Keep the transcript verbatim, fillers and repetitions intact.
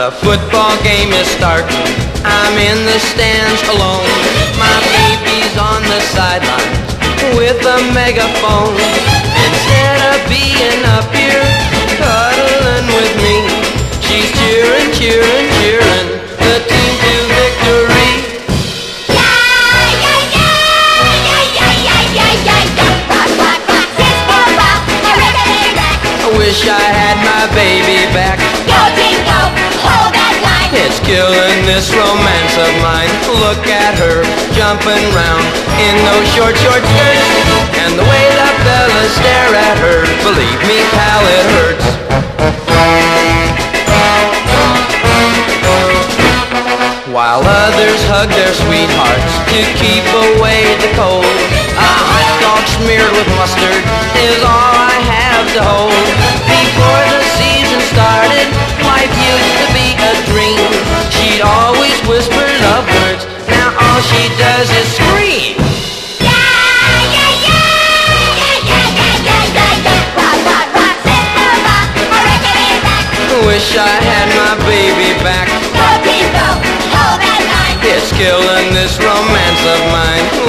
The football game is starting, I'm in the stands alone. My baby's on the sidelines with a megaphone. Instead of being up here cuddling with me, she's cheering, cheering, cheering the team to victory. I wish I had my baby back. Go team go, hold that line. It's killing this romance of mine. Look at her jumping round in those short, short skirts, and the way the fellas stare at her, believe me, pal, it hurts. While others hug their sweethearts to keep away the cold, a hot dog smeared with mustard is all I have to hold. Before the season started, life used to be a dream. She'd always whisper love words, now all she does is scream. Yeah, yeah, yeah, yeah, yeah, yeah, yeah, yeah, yeah. Rock, rock, rock, sister, rock, I reckon it's back. Wish I had my baby back. Go team go, hold that line. It's killing this romance of mine.